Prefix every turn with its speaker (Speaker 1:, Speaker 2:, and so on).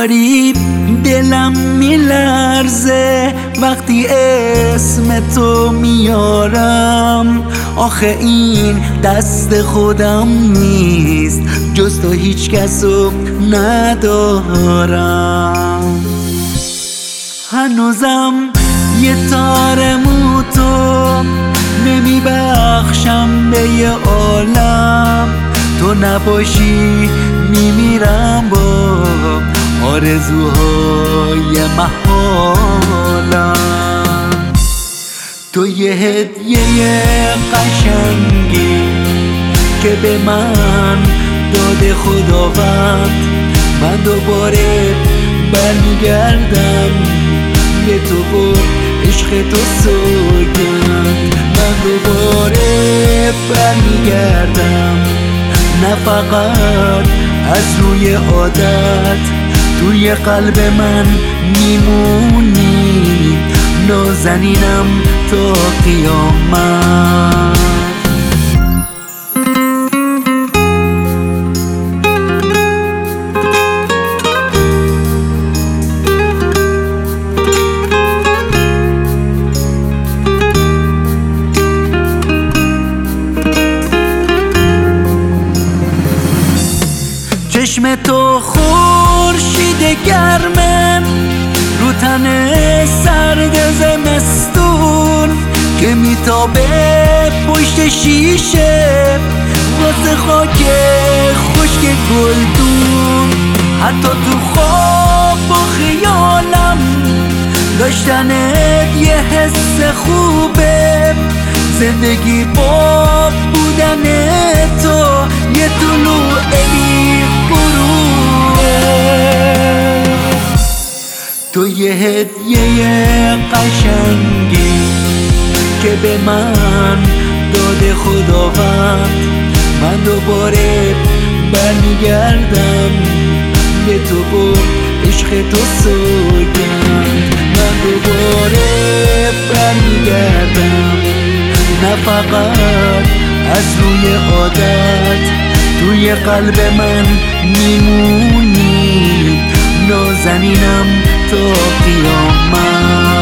Speaker 1: داری دلم میلرزه وقتی اسم تو میارم. آخه این دست خودم نیست، جز تو هیچ کسو ندارم. هنوزم یه تار موتو نمیبخشم به یه عالم. تو نباشی میمیرم با آرزوهای محالم. تو یه هدیه قشنگی که به من داده خداوند. من دوباره برمیگردم به تو و عشق تو سوگند. من دوباره برمیگردم، نه فقط از روی عادت. توی قلب من میمونی، نازنینم تا قیامت. چشم تو خورشید گرمه رو تن سرد زمستون که میتابه پشت شیشه واسه خاک خشک گلدون. حتی تو خواب و خیالم داشتنت یه حس خوبه. زندگی با بودن تو یه طلوع بی غروبه. تو یه هدیه قشنگی که به من داده خداوند. من دوباره برمیگردم به تو و عشق تو سوگند. من دوباره برمیگردم، نه فقط از روی عادت. توی قلب من میمونی، نازنینم تا قیامت.